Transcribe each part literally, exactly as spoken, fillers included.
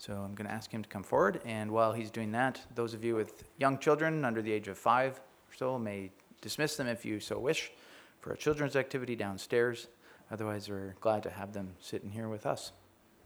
So I'm going to ask him to come forward, and while he's doing that, those of you with young children under the age of five or so may dismiss them if you so wish for a children's activity downstairs. Otherwise, we're glad to have them sitting here with us.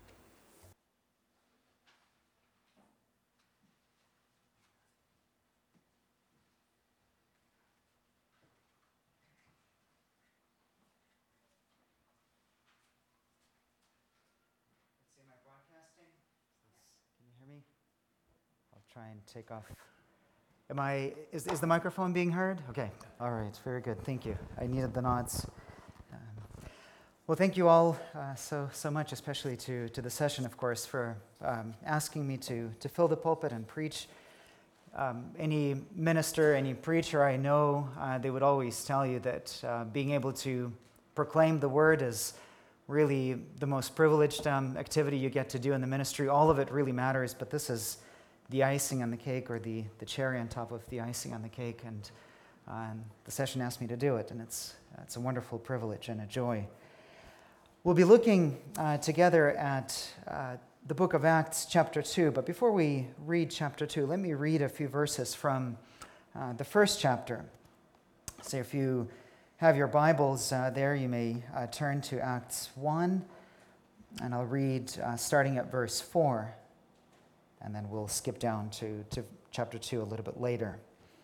Try and take off. Am I, is, is the microphone being heard? Okay, all right, very good, thank you. I needed the nods. Um, well, thank you all uh, so so much, especially to, to the session, of course, for um, asking me to, to fill the pulpit and preach. Um, any minister, any preacher I know, uh, they would always tell you that uh, being able to proclaim the word is really the most privileged um, activity you get to do in the ministry. All of it really matters, but this is the icing on the cake, or the, the cherry on top of the icing on the cake, and, uh, and the session asked me to do it, and it's, it's a wonderful privilege and a joy. We'll be looking uh, together at uh, the book of Acts, chapter two, but before we read chapter two, let me read a few verses from uh, the first chapter. So if you have your Bibles uh, there, you may uh, turn to Acts one, and I'll read uh, starting at verse four. And then we'll skip down to, to chapter two a little bit later.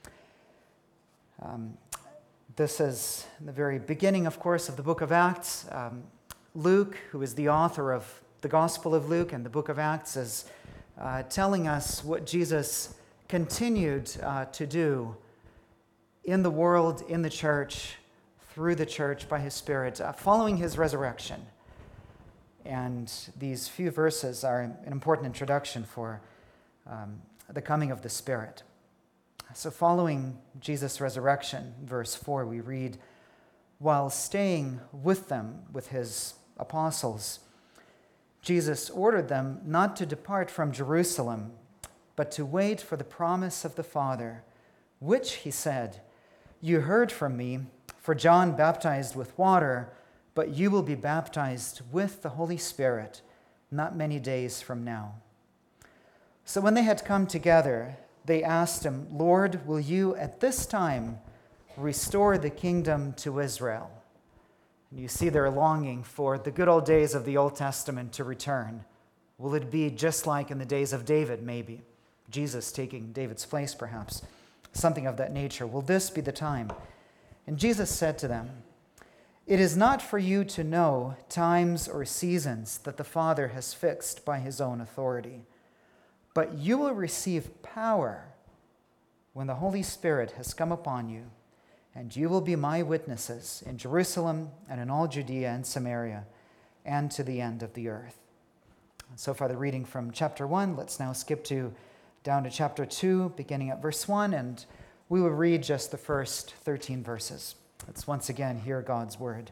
Um, this is the very beginning, of course, of the book of Acts. Um, Luke, who is the author of the Gospel of Luke and the book of Acts, is uh, telling us what Jesus continued uh, to do in the world, in the church, through the church by his Spirit, uh, following his resurrection. And these few verses are an important introduction for um, the coming of the Spirit. So following Jesus' resurrection, verse four, we read, "While staying with them, with his apostles, Jesus ordered them not to depart from Jerusalem, but to wait for the promise of the Father, which, he said, 'You heard from me, for John baptized with water, but you will be baptized with the Holy Spirit not many days from now.' So when they had come together, they asked him, 'Lord, will you at this time restore the kingdom to Israel?'" And you see their longing for the good old days of the Old Testament to return. Will it be just like in the days of David, maybe? Jesus taking David's place, perhaps. Something of that nature. Will this be the time? And Jesus said to them, "It is not for you to know times or seasons that the Father has fixed by his own authority, but you will receive power when the Holy Spirit has come upon you, and you will be my witnesses in Jerusalem and in all Judea and Samaria and to the end of the earth." So far the reading from chapter one. Let's now skip to down to chapter two, beginning at verse one, and we will read just the first thirteen verses. Let's once again hear God's word.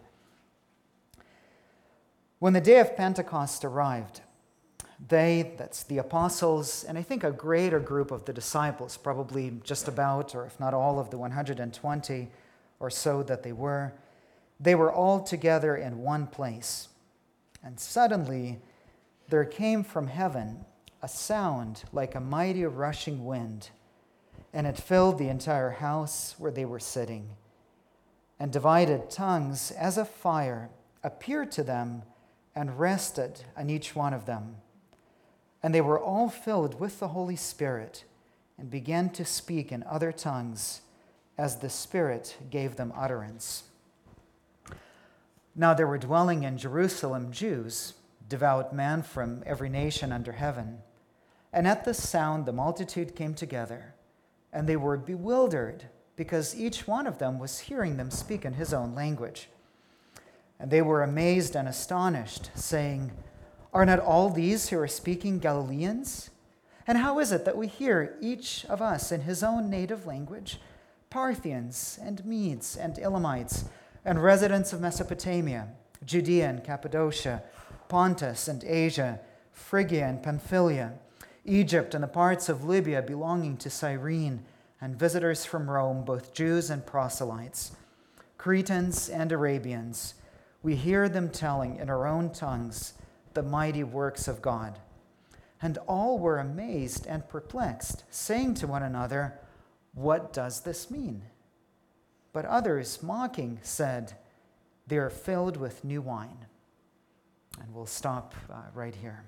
When the day of Pentecost arrived, they, that's the apostles, and I think a greater group of the disciples, probably just about, or if not all of the one hundred twenty or so that they were, they were all together in one place. And suddenly there came from heaven a sound like a mighty rushing wind, and it filled the entire house where they were sitting. And divided tongues as of fire appeared to them and rested on each one of them. And they were all filled with the Holy Spirit and began to speak in other tongues as the Spirit gave them utterance. Now there were dwelling in Jerusalem Jews, devout men from every nation under heaven. And at this sound the multitude came together, and they were bewildered, because each one of them was hearing them speak in his own language. And they were amazed and astonished, saying, "Are not all these who are speaking Galileans? And how is it that we hear each of us in his own native language? Parthians and Medes and Elamites and residents of Mesopotamia, Judea and Cappadocia, Pontus and Asia, Phrygia and Pamphylia, Egypt and the parts of Libya belonging to Cyrene, and visitors from Rome, both Jews and proselytes, Cretans and Arabians. We hear them telling in our own tongues the mighty works of God." And all were amazed and perplexed, saying to one another, "What does this mean?" But others, mocking, said, "They are filled with new wine." And we'll stop uh, right here.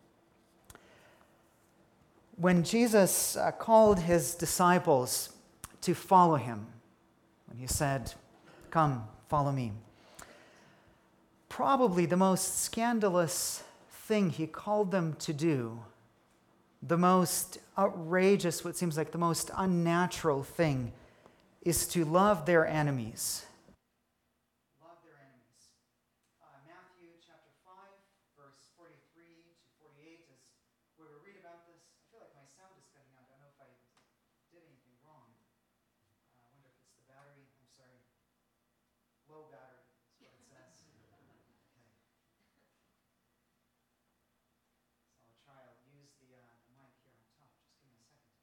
When Jesus uh, called his disciples to follow him, when he said, "Come, follow me," probably the most scandalous thing he called them to do, the most outrageous, what seems like the most unnatural thing, is to love their enemies. Love their enemies. Uh, Matthew chapter five, verse forty-three to forty-eight is where we read about this. I feel like my sound is cutting out. I don't know if I did anything wrong. Uh, I wonder if it's the battery. I'm sorry. Low battery is what it says. I'll try, I'll use the, uh, the mic here on top. Just give me a second.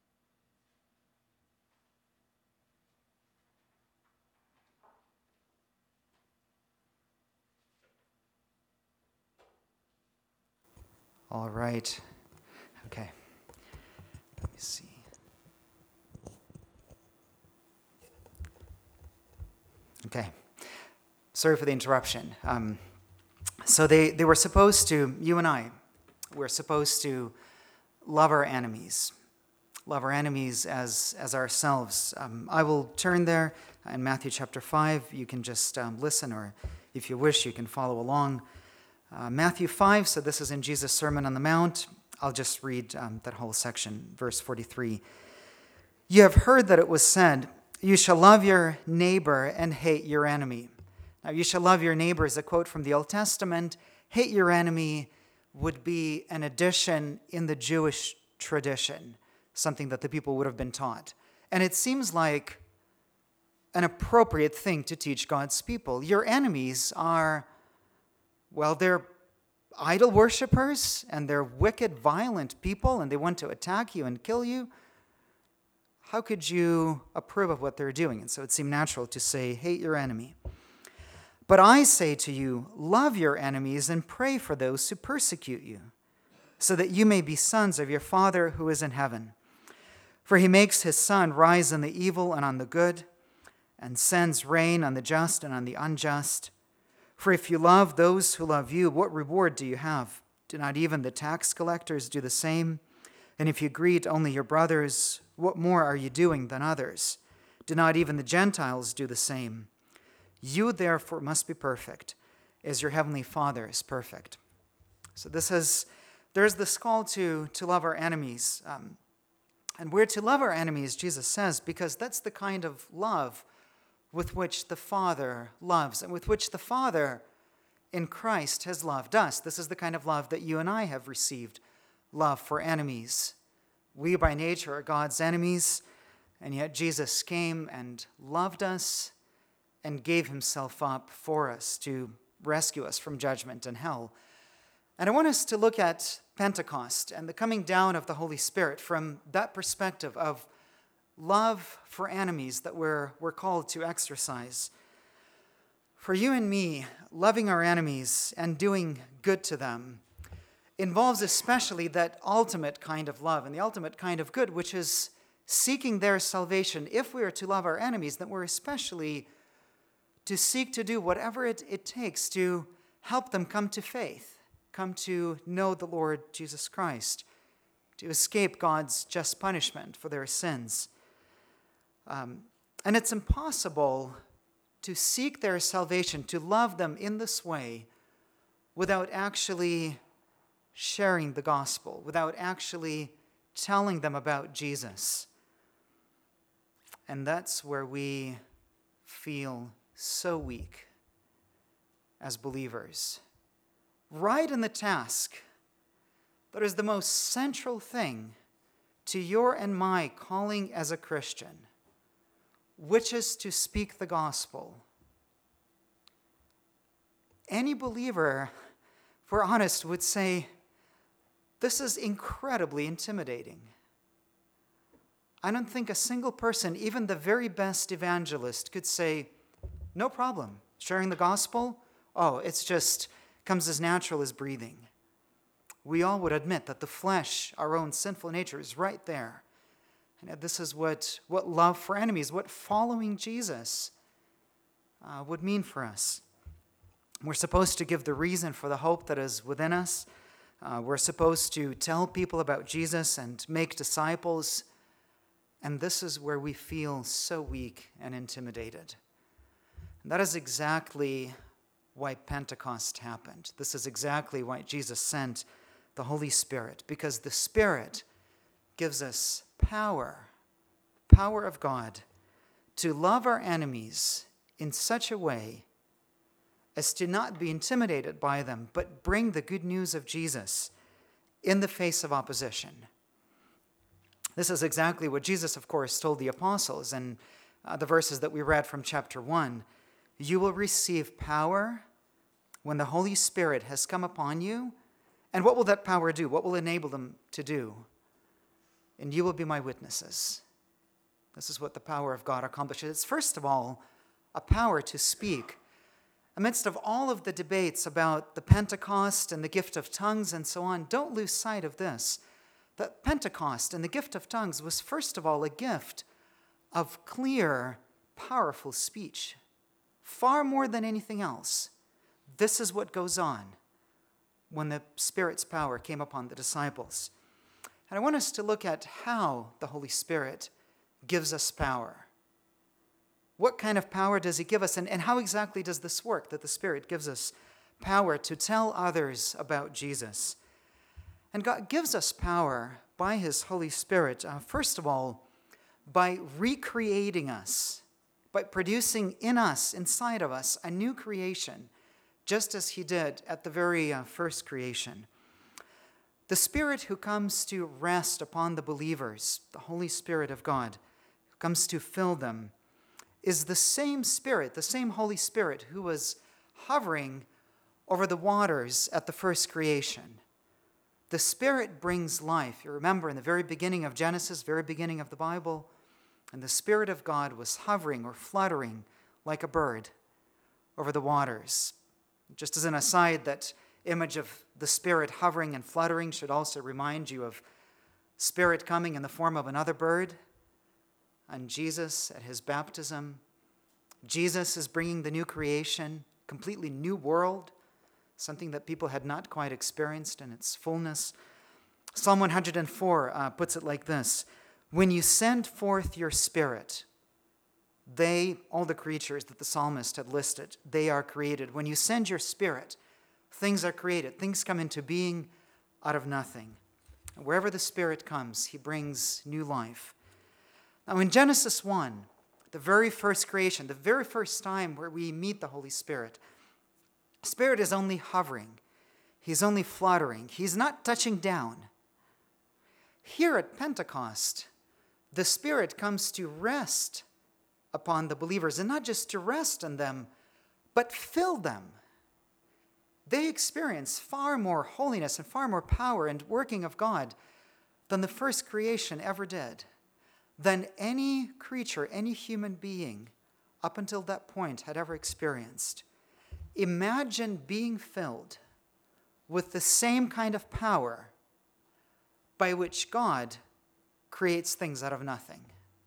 All right. Okay. Let me see. Okay. Sorry for the interruption. Um, so they, they were supposed to, you and I, we're supposed to love our enemies, love our enemies as, as ourselves. Um, I will turn there in Matthew chapter five. You can just um, listen, or if you wish, you can follow along. Uh, Matthew five, so this is in Jesus' Sermon on the Mount. I'll just read um, that whole section, verse forty-three. "You have heard that it was said, 'You shall love your neighbor and hate your enemy.' Now, 'you shall love your neighbor' is a quote from the Old Testament. 'Hate your enemy' would be an addition in the Jewish tradition, something that the people would have been taught. And it seems like an appropriate thing to teach God's people. Your enemies are, well, they're idol worshippers, and they're wicked, violent people, and they want to attack you and kill you. How could you approve of what they're doing?' And so it seemed natural to say, 'Hate your enemy.' But I say to you, love your enemies and pray for those who persecute you, so that you may be sons of your Father who is in heaven. For he makes his sun rise on the evil and on the good, and sends rain on the just and on the unjust. For if you love those who love you, what reward do you have? Do not even the tax collectors do the same? And if you greet only your brothers, what more are you doing than others? Do not even the Gentiles do the same? You therefore must be perfect, as your heavenly Father is perfect." So this is, there's this call to, to love our enemies. Um, and we're to love our enemies, Jesus says, because that's the kind of love with which the Father loves, and with which the Father in Christ has loved us. This is the kind of love that you and I have received, love for enemies. We by nature are God's enemies, and yet Jesus came and loved us and gave himself up for us to rescue us from judgment and hell. And I want us to look at Pentecost and the coming down of the Holy Spirit from that perspective of love for enemies that we're, we're called to exercise. For you and me, loving our enemies and doing good to them involves especially that ultimate kind of love and the ultimate kind of good, which is seeking their salvation. If we are to love our enemies, then we're especially to seek to do whatever it, it takes to help them come to faith, come to know the Lord Jesus Christ, to escape God's just punishment for their sins. Um, and it's impossible to seek their salvation, to love them in this way, without actually sharing the gospel, without actually telling them about Jesus. And that's where we feel so weak as believers. Right in the task that is the most central thing to your and my calling as a Christian, which is to speak the gospel. Any believer, if we're honest, would say, this is incredibly intimidating. I don't think a single person, even the very best evangelist, could say, no problem, sharing the gospel, oh, it's just comes as natural as breathing. we all would admit that the flesh, our own sinful nature, is right there. And yet this is what, what love for enemies, what following Jesus uh, would mean for us. We're supposed to give the reason for the hope that is within us. Uh, we're supposed to tell people about Jesus and make disciples. And this is where we feel so weak and intimidated. And that is exactly why Pentecost happened. This is exactly why Jesus sent the Holy Spirit, because the Spirit gives us power, power of God, to love our enemies in such a way as to not be intimidated by them, but bring the good news of Jesus in the face of opposition. This is exactly what Jesus, of course, told the apostles in uh, the verses that we read from chapter one. You will receive power when the Holy Spirit has come upon you. And what will that power do? What will enable them to do? And you will be my witnesses. This is what the power of God accomplishes. It's first of all a power to speak. Amidst of all of the debates about the Pentecost and the gift of tongues and so on, don't lose sight of this. That Pentecost and the gift of tongues was first of all a gift of clear, powerful speech. Far more than anything else. This is what goes on when the Spirit's power came upon the disciples. And I want us to look at how the Holy Spirit gives us power. What kind of power does he give us? And, and how exactly does this work, that the Spirit gives us power to tell others about Jesus? And God gives us power by his Holy Spirit, uh, first of all, by recreating us, by producing in us, inside of us, a new creation, just as he did at the very uh, first creation. The Spirit who comes to rest upon the believers, the Holy Spirit of God, who comes to fill them, is the same Spirit, the same Holy Spirit who was hovering over the waters at the first creation. The Spirit brings life. You remember in the very beginning of Genesis, very beginning of the Bible, and the Spirit of God was hovering or fluttering like a bird over the waters. Just as an aside, that image of the Spirit hovering and fluttering should also remind you of Spirit coming in the form of another bird. And Jesus at his baptism, Jesus is bringing the new creation, completely new world, something that people had not quite experienced in its fullness. Psalm one hundred four uh, puts it like this: when you send forth your Spirit, they, all the creatures that the psalmist had listed, they are created. When you send your Spirit, things are created. Things come into being out of nothing. And wherever the Spirit comes, he brings new life. Now in Genesis one, the very first creation, the very first time where we meet the Holy Spirit, Spirit is only hovering. He's only fluttering. He's not touching down. Here at Pentecost, the Spirit comes to rest upon the believers, and not just to rest on them, but fill them. They experience far more holiness and far more power and working of God than the first creation ever did, than any creature, any human being up until that point had ever experienced. Imagine being filled with the same kind of power by which God creates things out of nothing.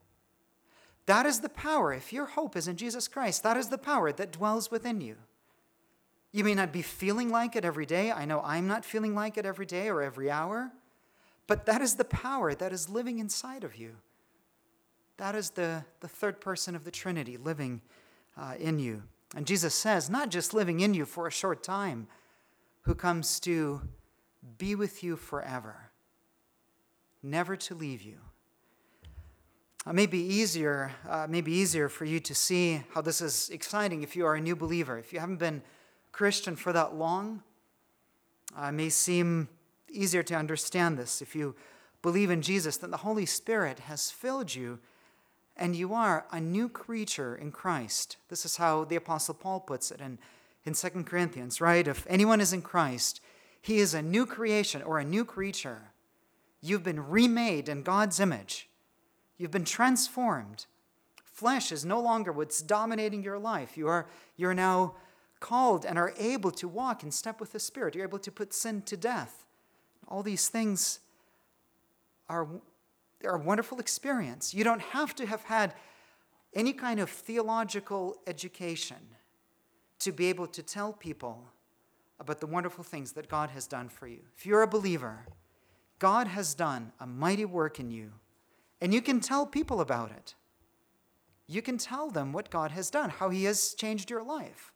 That is the power. If your hope is in Jesus Christ, that is the power that dwells within you. You may not be feeling like it every day. I know I'm not feeling like it every day or every hour. But that is the power that is living inside of you. That is the, the third person of the Trinity living uh, in you. And Jesus says, not just living in you for a short time, who comes to be with you forever, never to leave you. Uh, maybe easier, uh, maybe easier for you to see how this is exciting if you are a new believer. If you haven't been Christian for that long, uh, it may seem easier to understand this. If you believe in Jesus, then the Holy Spirit has filled you, and you are a new creature in Christ. This is how the Apostle Paul puts it in, in Second Corinthians, right? If anyone is in Christ, he is a new creation or a new creature. You've been remade in God's image. You've been transformed. Flesh is no longer what's dominating your life. You are, you're now called and are able to walk in step with the Spirit. You're able to put sin to death, All these things are, are a wonderful experience. You don't have to have had any kind of theological education to be able to tell people about the wonderful things that God has done for you. If you're a believer, God has done a mighty work in you, and you can tell people about it. You can tell them what God has done, how he has changed your life.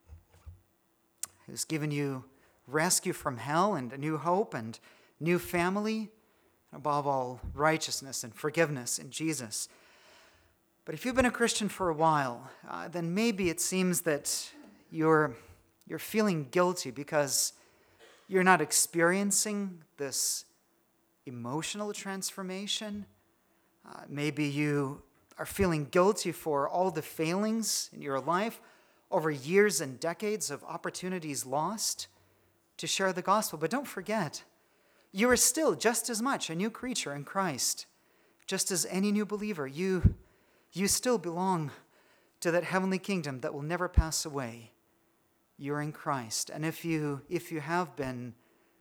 He's given you rescue from hell and a new hope and new family, and above all, righteousness and forgiveness in Jesus. But if you've been a Christian for a while, uh, then maybe it seems that you're, you're feeling guilty because you're not experiencing this emotional transformation. Uh, maybe you are feeling guilty for all the failings in your life over years and decades of opportunities lost to share the gospel. But don't forget, you are still just as much a new creature in Christ, just as any new believer. You, you still belong to that heavenly kingdom that will never pass away. You're in Christ. And if you, if you have been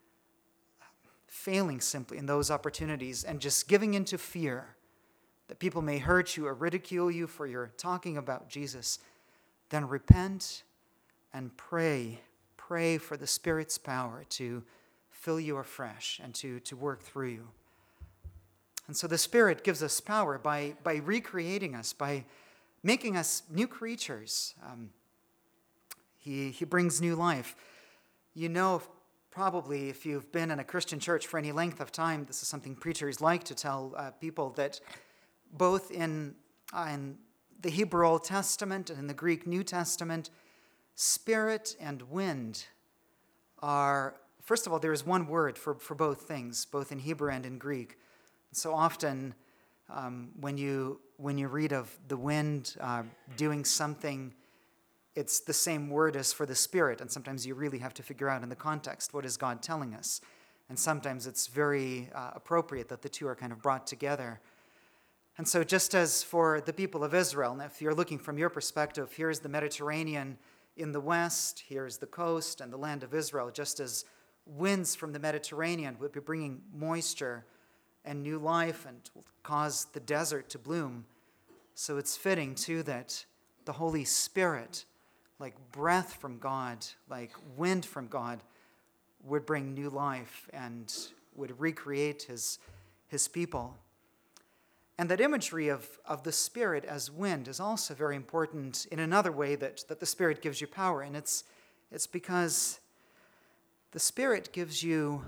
failing simply in those opportunities and just giving into fear that people may hurt you or ridicule you for your talking about Jesus, then repent and pray. Pray for the Spirit's power to fill you afresh and to, to work through you. And so the Spirit gives us power by, by recreating us, by making us new creatures. Um, he, he brings new life. You know, probably if you've been in a Christian church for any length of time, this is something preachers like to tell uh, people, that both in, uh, in the Hebrew Old Testament and in the Greek New Testament, spirit and wind are, first of all, there is one word for, for both things, both in Hebrew and in Greek. So often um, when you when you read of the wind uh, doing something, it's the same word as for the Spirit, and sometimes you really have to figure out in the context, what is God telling us? And sometimes it's very uh, appropriate that the two are kind of brought together. And so just as for the people of Israel, and if you're looking from your perspective, here's the Mediterranean in the west, here's the coast and the land of Israel, just as winds from the Mediterranean would be bringing moisture and new life and will cause the desert to bloom. So it's fitting, too, that the Holy Spirit, like breath from God, like wind from God, would bring new life and would recreate his, his people. And that imagery of, of the Spirit as wind is also very important in another way that, that the Spirit gives you power. And it's, it's because the Spirit gives you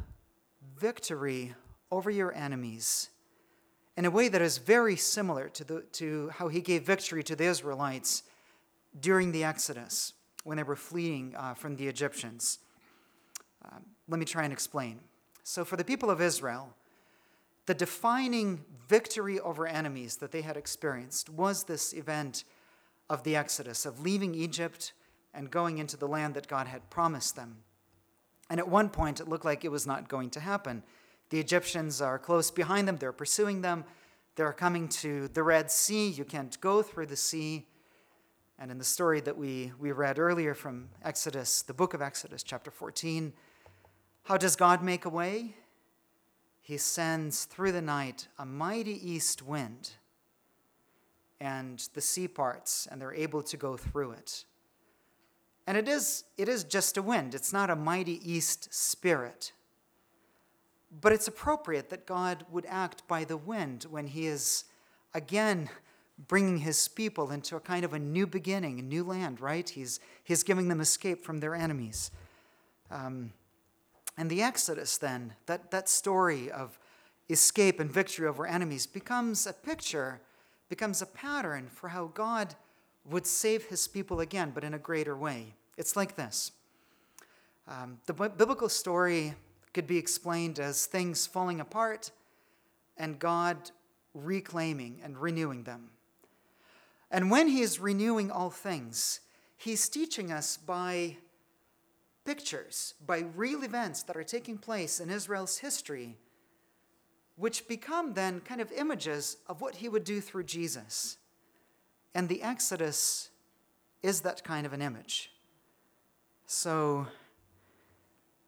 victory over your enemies in a way that is very similar to, the, to how he gave victory to the Israelites during the Exodus when they were fleeing uh, from the Egyptians. Uh, let me try and explain. So for the people of Israel, the defining victory over enemies that they had experienced was this event of the Exodus, of leaving Egypt and going into the land that God had promised them. And at one point, it looked like it was not going to happen. The Egyptians are close behind them. They're pursuing them. They're coming to the Red Sea. You can't go through the sea. And in the story that we, we read earlier from Exodus, the book of Exodus, chapter fourteen, how does God make a way? He sends through the night a mighty east wind, and the sea parts, and they're able to go through it. And it is, it is just a wind. It's not a mighty east spirit. But it's appropriate that God would act by the wind when he is, again, bringing his people into a kind of a new beginning, a new land, right? He's, he's giving them escape from their enemies. Um, and the Exodus, then, that, that story of escape and victory over enemies becomes a picture, becomes a pattern for how God would save his people again, but in a greater way. It's like this. Um, the b- biblical story could be explained as things falling apart and God reclaiming and renewing them. And when he is renewing all things, he's teaching us by pictures, by real events that are taking place in Israel's history, which become then kind of images of what he would do through Jesus. And the Exodus is that kind of an image. So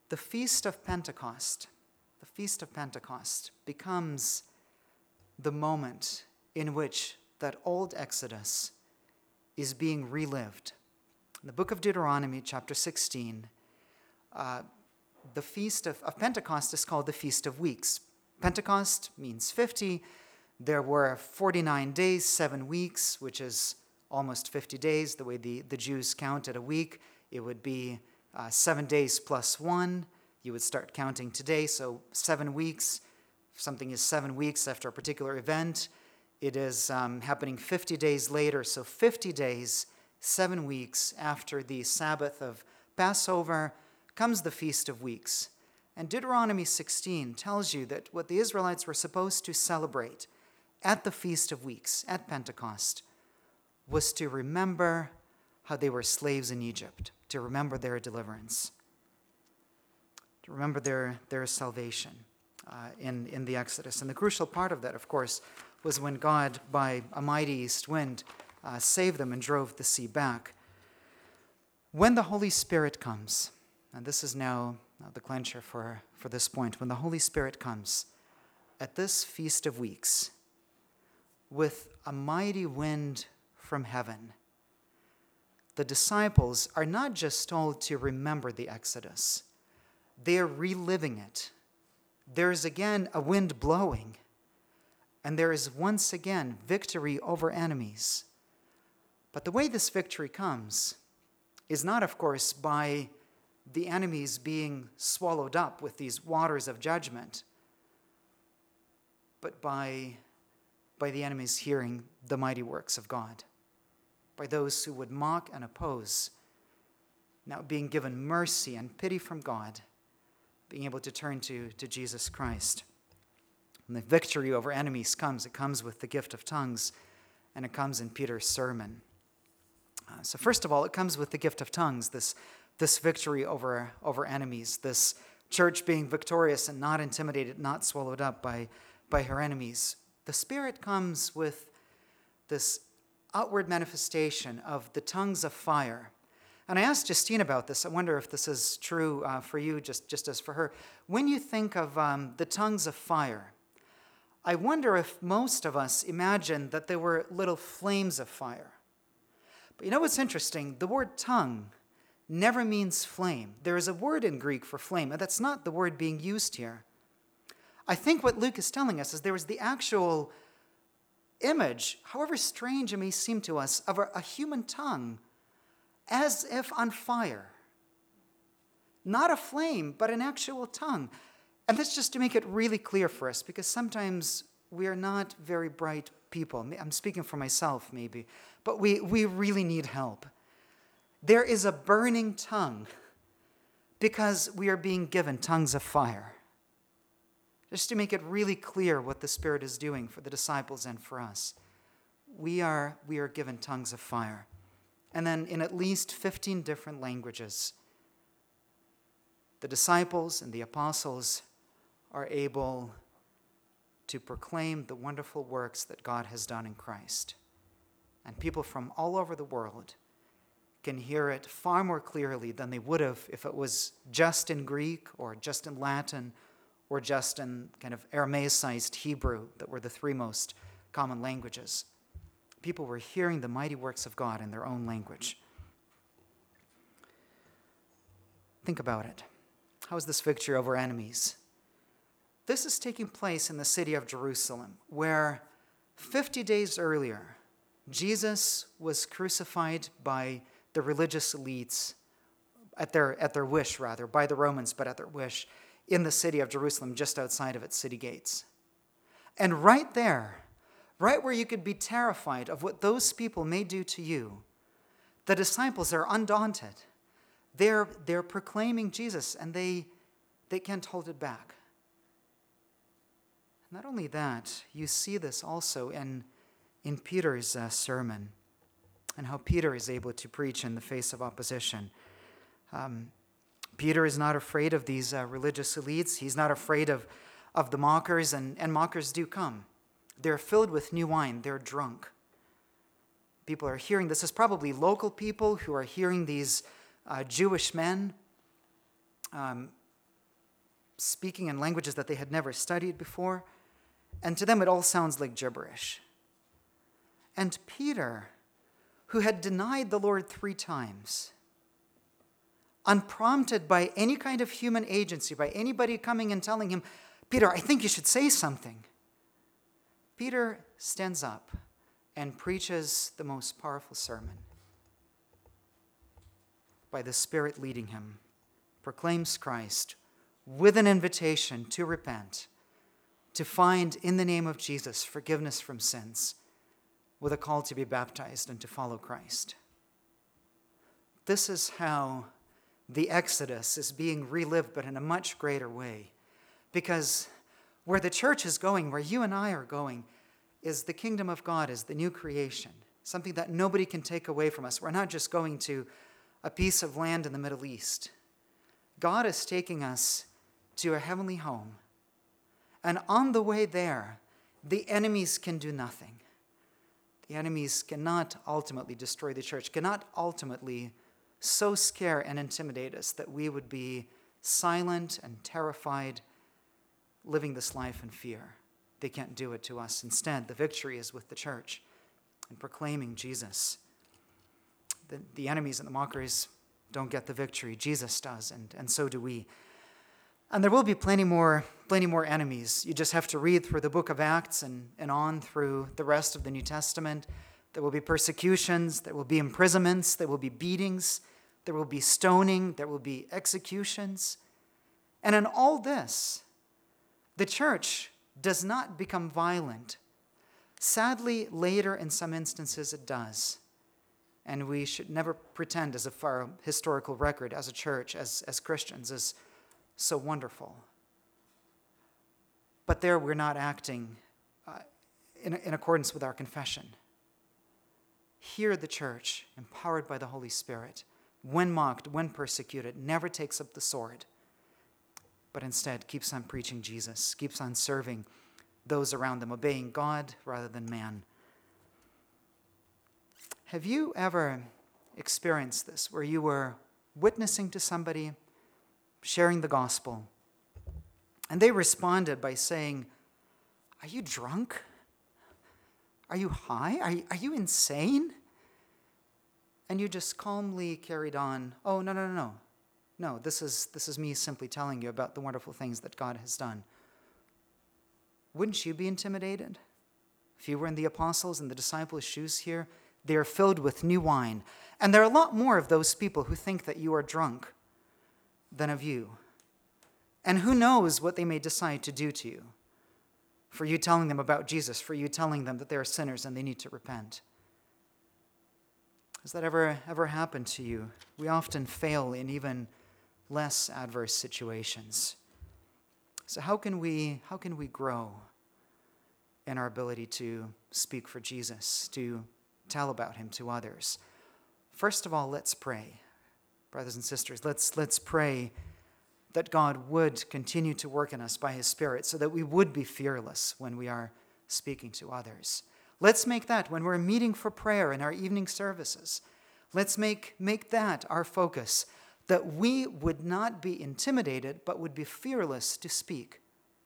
the Feast of Pentecost, the Feast of Pentecost becomes the moment in which that old Exodus is being relived. In the book of Deuteronomy, chapter sixteen, uh, the Feast of, of Pentecost is called the Feast of Weeks. Pentecost means fifty. There were forty-nine days, seven weeks, which is almost fifty days. The way the, the Jews counted a week, it would be uh, seven days plus one. You would start counting today, so seven weeks. If something is seven weeks after a particular event, it is um, happening fifty days later, so fifty days, seven weeks after the Sabbath of Passover comes the Feast of Weeks. And Deuteronomy sixteen tells you that what the Israelites were supposed to celebrate at the Feast of Weeks, at Pentecost, was to remember how they were slaves in Egypt, to remember their deliverance, to remember their, their salvation uh, in, in the Exodus. And the crucial part of that, of course, was when God, by a mighty east wind, uh, saved them and drove the sea back. When the Holy Spirit comes, and this is now the clincher for, for this point, when the Holy Spirit comes at this Feast of Weeks with a mighty wind from heaven, the disciples are not just told to remember the Exodus, they are reliving it. There is again a wind blowing, and there is once again victory over enemies. But the way this victory comes is not, of course, by the enemies being swallowed up with these waters of judgment, but by, by the enemies hearing the mighty works of God, by those who would mock and oppose, now being given mercy and pity from God, being able to turn to, to Jesus Christ. When the victory over enemies comes, it comes with the gift of tongues, and it comes in Peter's sermon. Uh, so first of all, it comes with the gift of tongues, this, this victory over, over enemies, this church being victorious and not intimidated, not swallowed up by, by her enemies. The Spirit comes with this outward manifestation of the tongues of fire. And I asked Justine about this. I wonder if this is true uh, for you, just, just as for her. When you think of um, the tongues of fire, I wonder if most of us imagine that there were little flames of fire. But you know what's interesting? The word tongue never means flame. There is a word in Greek for flame, and that's not the word being used here. I think what Luke is telling us is there was the actual image, however strange it may seem to us, of a, a human tongue as if on fire. Not a flame, but an actual tongue. And that's just to make it really clear for us, because sometimes we are not very bright people. I'm speaking for myself, maybe, but we, we really need help. There is a burning tongue because we are being given tongues of fire. Just to make it really clear what the Spirit is doing for the disciples and for us. We are, we are given tongues of fire. And then in at least fifteen different languages, the disciples and the apostles are able to proclaim the wonderful works that God has done in Christ. And people from all over the world can hear it far more clearly than they would have if it was just in Greek or just in Latin or just in kind of Aramaicized Hebrew that were the three most common languages. People were hearing the mighty works of God in their own language. Think about it. How is this victory over enemies? This is taking place in the city of Jerusalem, where fifty days earlier, Jesus was crucified by the religious elites, at their, at their wish rather, by the Romans, but at their wish, in the city of Jerusalem, just outside of its city gates. And right there, right where you could be terrified of what those people may do to you, the disciples are undaunted. They're, they're proclaiming Jesus, and they, they can't hold it back. Not only that, you see this also in, in Peter's uh, sermon, and how Peter is able to preach in the face of opposition. Um, Peter is not afraid of these uh, religious elites. He's not afraid of, of the mockers, and, and mockers do come. They're filled with new wine. They're drunk. People are hearing, this is probably local people who are hearing these uh, Jewish men um, speaking in languages that they had never studied before, and to them it all sounds like gibberish. And Peter, who had denied the Lord three times, unprompted by any kind of human agency, by anybody coming and telling him, Peter, I think you should say something. Peter stands up and preaches the most powerful sermon. By the Spirit leading him, proclaims Christ with an invitation to repent, to find in the name of Jesus forgiveness from sins, with a call to be baptized and to follow Christ. This is how the Exodus is being relived, but in a much greater way. Because where the church is going, where you and I are going, is the kingdom of God, is the new creation, something that nobody can take away from us. We're not just going to a piece of land in the Middle East. God is taking us to a heavenly home. And on the way there, the enemies can do nothing. The enemies cannot ultimately destroy the church, cannot ultimately so scare and intimidate us that we would be silent and terrified, living this life in fear. They can't do it to us. Instead, the victory is with the church in proclaiming Jesus. The, the enemies and the mockers don't get the victory. Jesus does, and, and so do we. And there will be plenty more, plenty more enemies. You just have to read through the book of Acts and, and on through the rest of the New Testament. There will be persecutions, there will be imprisonments, there will be beatings, there will be stoning, there will be executions. And in all this, the church does not become violent. Sadly, later in some instances it does. And we should never pretend as if our historical record as a church, as, as Christians, is so wonderful. But there we're not acting uh, in, in accordance with our confession. Here the church, empowered by the Holy Spirit, when mocked, when persecuted, never takes up the sword, but instead keeps on preaching Jesus, keeps on serving those around them, obeying God rather than man. Have you ever experienced this, where you were witnessing to somebody, sharing the gospel, and they responded by saying, "Are you drunk? Are you high? Are you, are you insane?" And you just calmly carried on, "Oh, no, no, no, no. No, this is, this is me simply telling you about the wonderful things that God has done." Wouldn't you be intimidated? If you were in the apostles' and the disciples' shoes here, they are filled with new wine. And there are a lot more of those people who think that you are drunk than of you. And who knows what they may decide to do to you for you telling them about Jesus, for you telling them that they are sinners and they need to repent. Has that ever, ever happened to you? We often fail in even less adverse situations. So how can we, how can we grow in our ability to speak for Jesus, to tell about him to others? First of all, let's pray. Brothers and sisters, let's, let's pray that God would continue to work in us by his Spirit so that we would be fearless when we are speaking to others. Let's make that when we're meeting for prayer in our evening services. Let's make, make that our focus, that we would not be intimidated, but would be fearless to speak.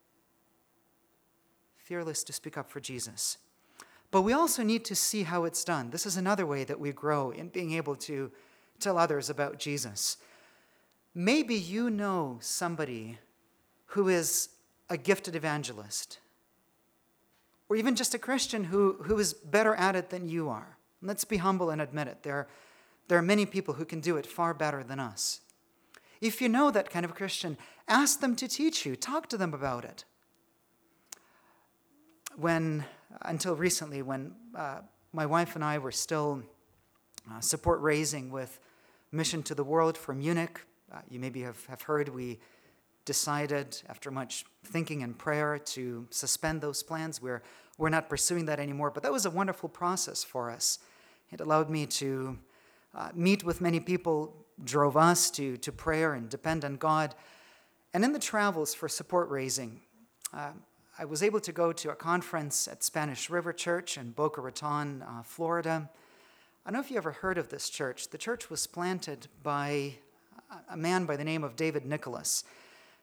Fearless to speak up for Jesus. But we also need to see how it's done. This is another way that we grow in being able to tell others about Jesus. Maybe you know somebody who is a gifted evangelist, or even just a Christian who, who is better at it than you are. Let's be humble and admit it. There, there are many people who can do it far better than us. If you know that kind of Christian, ask them to teach you. Talk to them about it. When, until recently, when uh, my wife and I were still uh, support raising with Mission to the World from Munich, uh, you maybe have, have heard we decided, after much thinking and prayer, to suspend those plans. We're, we're not pursuing that anymore, but that was a wonderful process for us. It allowed me to uh, meet with many people, drove us to, to prayer and depend on God. And in the travels for support raising, uh, I was able to go to a conference at Spanish River Church in Boca Raton, uh, Florida. I don't know if you ever heard of this church. The church was planted by a man by the name of David Nicholas.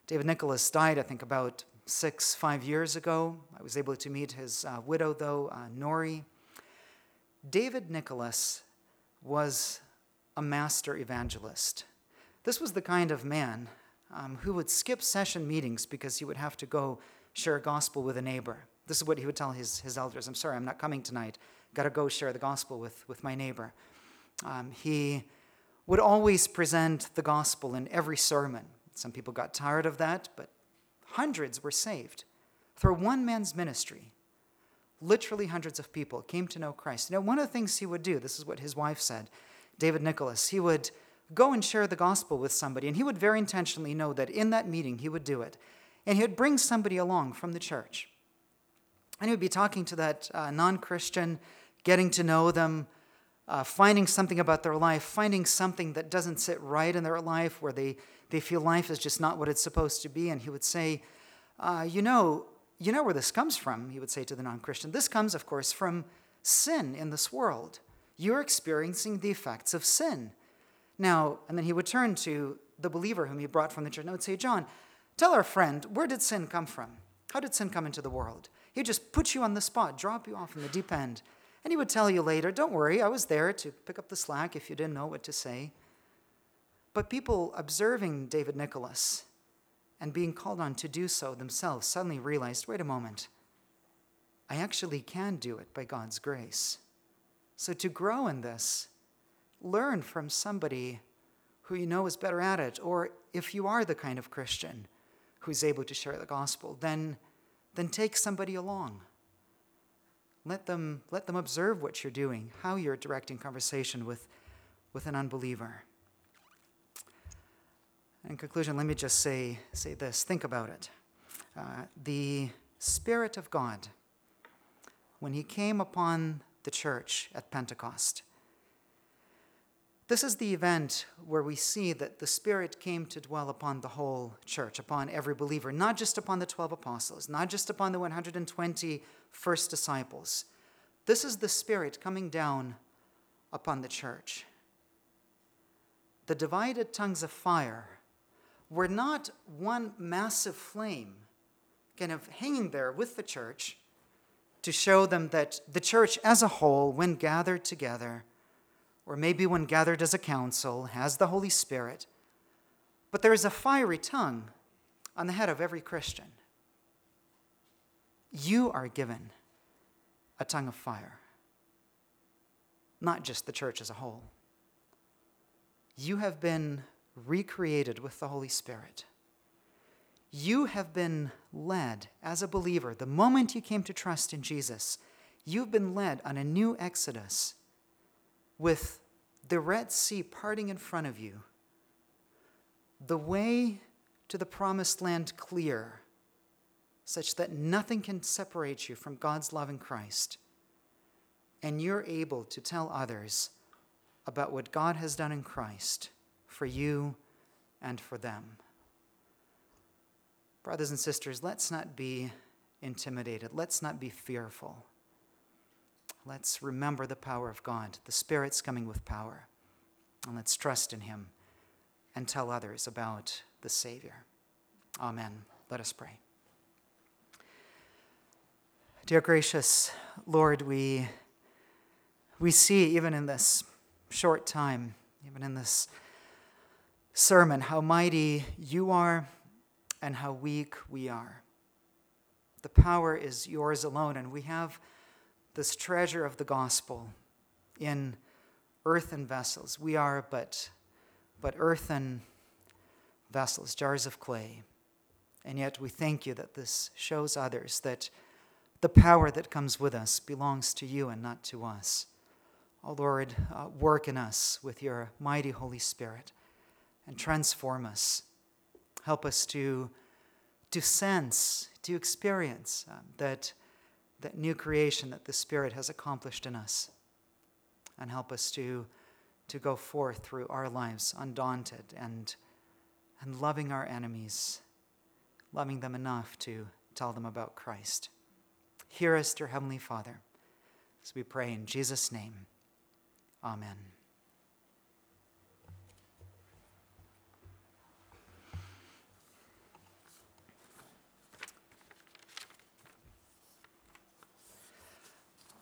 David Nicholas died, I think, about six, five years ago. I was able to meet his uh, widow, though, uh, Nori. David Nicholas was a master evangelist. This was the kind of man um, who would skip session meetings because he would have to go share gospel with a neighbor. This is what he would tell his, his elders. I'm sorry, I'm not coming tonight. Got to go share the gospel with, with my neighbor. Um, he would always present the gospel in every sermon. Some people got tired of that, but hundreds were saved. Through one man's ministry, literally hundreds of people came to know Christ. Now, one of the things he would do, this is what his wife said, David Nicholas, he would go and share the gospel with somebody, and he would very intentionally know that in that meeting he would do it. And he would bring somebody along from the church. And he would be talking to that uh, non-Christian, getting to know them, uh, finding something about their life, finding something that doesn't sit right in their life, where they, they feel life is just not what it's supposed to be. And he would say, uh, you know, you know where this comes from, he would say to the non-Christian. This comes, of course, from sin in this world. You're experiencing the effects of sin. Now, and then he would turn to the believer whom he brought from the church and would say, John, tell our friend, where did sin come from? How did sin come into the world? He'd just put you on the spot, drop you off in the deep end. And he would tell you later, don't worry, I was there to pick up the slack if you didn't know what to say. But people observing David Nicholas and being called on to do so themselves suddenly realized, wait a moment, I actually can do it by God's grace. So to grow in this, learn from somebody who you know is better at it, or if you are the kind of Christian who's able to share the gospel, then, then take somebody along. Let them, let them observe what you're doing, how you're directing conversation with, with an unbeliever. In conclusion, let me just say, say this. Think about it. Uh, the Spirit of God, when he came upon the church at Pentecost, this is the event where we see that the Spirit came to dwell upon the whole church, upon every believer, not just upon the twelve apostles, not just upon the one hundred twenty first disciples. This is the Spirit coming down upon the church. The divided tongues of fire were not one massive flame kind of hanging there with the church to show them that the church as a whole, when gathered together, or maybe when gathered as a council, has the Holy Spirit, but there is a fiery tongue on the head of every Christian. You are given a tongue of fire, not just the church as a whole. You have been recreated with the Holy Spirit. You have been led as a believer. The moment you came to trust in Jesus, you've been led on a new exodus with the Red Sea parting in front of you, the way to the promised land clear, such that nothing can separate you from God's love in Christ, and you're able to tell others about what God has done in Christ for you and for them. Brothers and sisters, let's not be intimidated. Let's not be fearful. Let's remember the power of God. The Spirit's coming with power. And let's trust in him and tell others about the Savior. Amen. Let us pray. Dear gracious Lord, we, we see even in this short time, even in this sermon, how mighty you are and how weak we are. The power is yours alone, and we have this treasure of the gospel in earthen vessels. We are but, but earthen vessels, jars of clay. And yet we thank you that this shows others that the power that comes with us belongs to you and not to us. Oh Lord, uh, work in us with your mighty Holy Spirit and transform us. Help us to, to sense, to experience um, that that new creation that the Spirit has accomplished in us. And help us to, to go forth through our lives undaunted and, and loving our enemies, loving them enough to tell them about Christ. Hear us, dear Heavenly Father, as we pray in Jesus' name. Amen.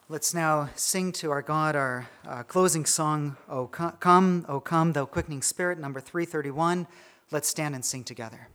Let's now sing to our God our uh, closing song, O Come, O Come, Thou Quickening Spirit, number three thirty-one. Let's stand and sing together.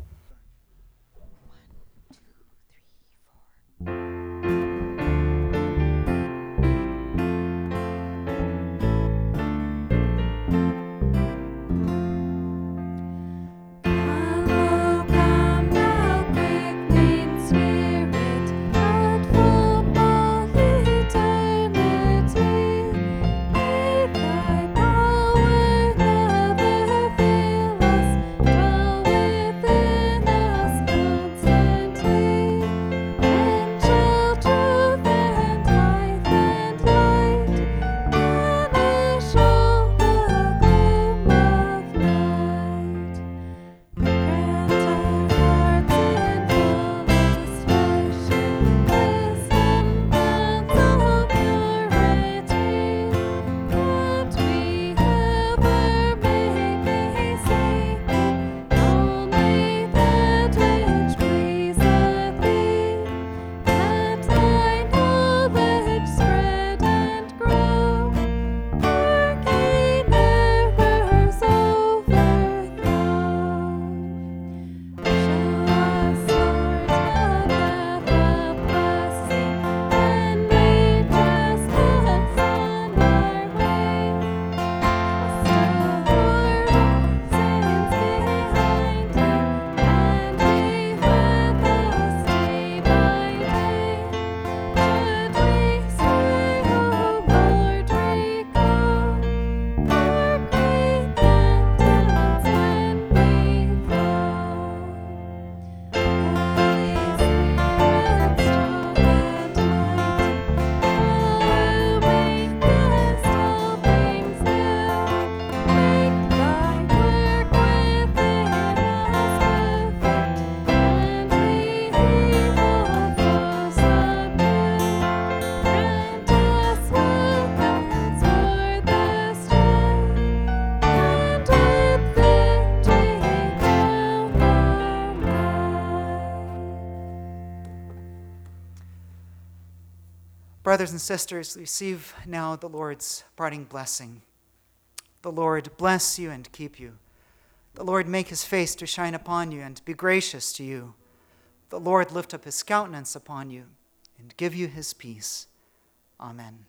Brothers and sisters, receive now the Lord's parting blessing. The Lord bless you and keep you. The Lord make his face to shine upon you and be gracious to you. The Lord lift up his countenance upon you and give you his peace. Amen.